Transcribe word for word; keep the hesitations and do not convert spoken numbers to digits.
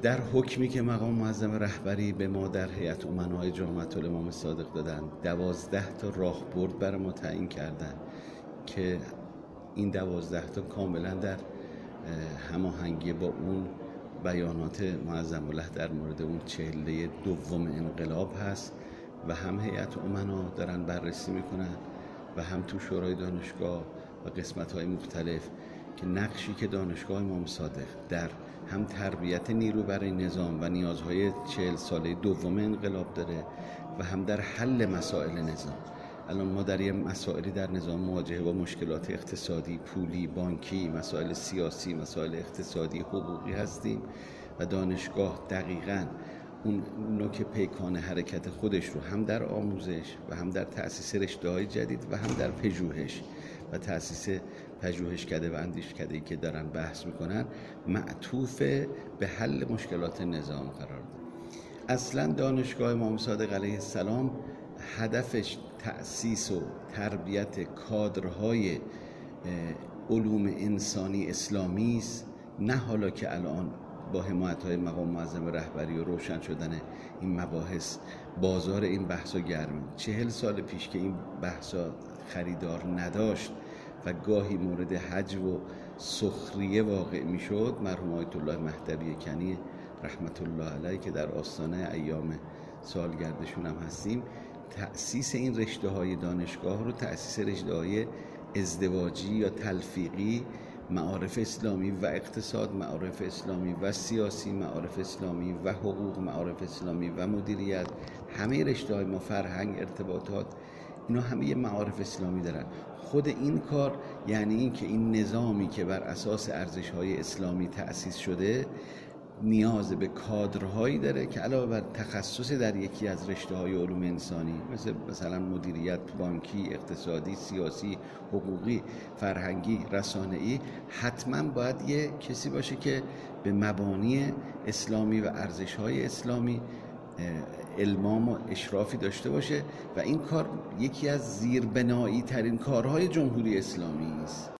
در حکمی که مقام معظم رهبری به ما در هیئت امنای جامعه الامام صادق دادن، دوازده تا راهبرد برای ما تعیین کردن که این دوازده تا کاملا در هماهنگی با اون بیانات معظم الله در مورد اون چهله دوم انقلاب هست و هم هیئت امنا دارن بررسی میکنن و هم تو شورای دانشگاه و قسمت‌های مختلف که نقشی که دانشگاه امام صادق در هم تربیت نیرو برای نظام و نیازهای چهل ساله دوم انقلاب داره و هم در حل مسائل نظام. الان ما در یه مسائلی در نظام مواجهه با مشکلات اقتصادی، پولی، بانکی، مسائل سیاسی، مسائل اقتصادی، حقوقی هستیم و دانشگاه دقیقاً اون نوک پیکان حرکت خودش رو هم در آموزش و هم در تأسیس رشته‌های جدید و هم در پژوهش و تأسیس پژوهشکده و اندیشکده‌ای که دارن بحث میکنن معطوف به حل مشکلات نظام قرار داد. اصلا دانشگاه امام صادق علیه السلام هدفش تأسیس و تربیت کادرهای علوم انسانی اسلامی است، نه حالا که الان با حمایت‌های مقام معظم رهبری و روشن شدن این مباحث بازار این بحثا گرمه. چهل سال پیش که این بحثا خریدار نداشت و گاهی مورد هجو و سخریه واقع میشد، مرحوم آیت الله مهدوی کنی رحمت الله علیه که در آستانه ایام سالگردشون هم هستیم، تأسیس این رشته‌های دانشگاه رو تأسیس رشته‌های ازدواجی یا تلفیقی، معارف اسلامی و اقتصاد، معارف اسلامی و سیاسی، معارف اسلامی و حقوق، معارف اسلامی و مدیریت، همه رشته‌های ما، فرهنگ، ارتباطات، اینا همه یه معارف اسلامی دارن. خود این کار یعنی این که این نظامی که بر اساس ارزش‌های اسلامی تأسیس شده نیاز به کادرهایی داره که علاوه بر تخصص در یکی از رشته‌های علوم انسانی مثل مثلا مدیریت، بانکی، اقتصادی، سیاسی، حقوقی، فرهنگی، رسانه‌ای، حتما باید یه کسی باشه که به مبانی اسلامی و ارزش‌های اسلامی المام و اشرافی داشته باشه و این کار یکی از زیربنایی ترین کارهای جمهوری اسلامی است.